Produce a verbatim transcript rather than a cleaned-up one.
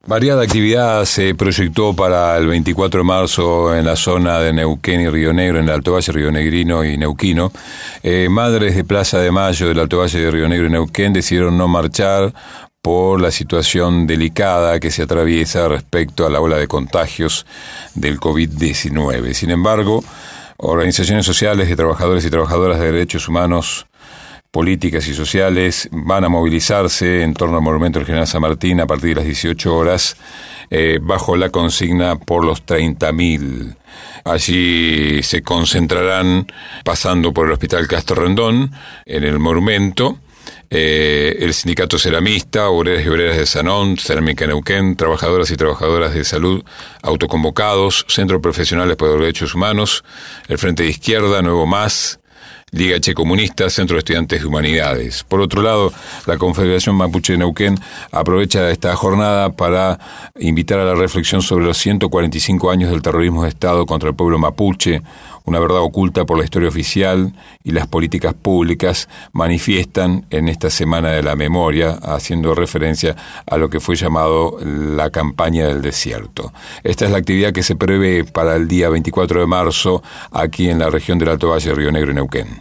Variada actividad se proyectó para el veinticuatro de marzo en la zona de Neuquén y Río Negro, en el Alto Valle rionegrino y neuquino. Eh, madres de Plaza de Mayo del Alto Valle de Río Negro y Neuquén decidieron no marchar por la situación delicada que se atraviesa respecto a la ola de contagios del covid diecinueve. Sin embargo, organizaciones sociales de trabajadores y trabajadoras de derechos humanos, políticas y sociales van a movilizarse en torno al Monumento del General San Martín a partir de las dieciocho horas eh, bajo la consigna por los treinta mil. Allí se concentrarán pasando por el Hospital Castro Rendón en el monumento. Eh, el sindicato ceramista, obreras y obreras de Sanón, Cerámica Neuquén, trabajadoras y trabajadoras de salud autoconvocados, Centro Profesionales por los Derechos Humanos, el Frente de Izquierda, Nuevo Más, Liga Che Comunista, Centro de Estudiantes de Humanidades. Por otro lado, la Confederación Mapuche de Neuquén aprovecha esta jornada para invitar a la reflexión sobre los ciento cuarenta y cinco años del terrorismo de Estado contra el pueblo mapuche, una verdad oculta por la historia oficial y las políticas públicas, manifiestan en esta Semana de la Memoria, haciendo referencia a lo que fue llamado la campaña del desierto. Esta es la actividad que se prevé para el día veinticuatro de marzo aquí en la región del Alto Valle, Río Negro y Neuquén.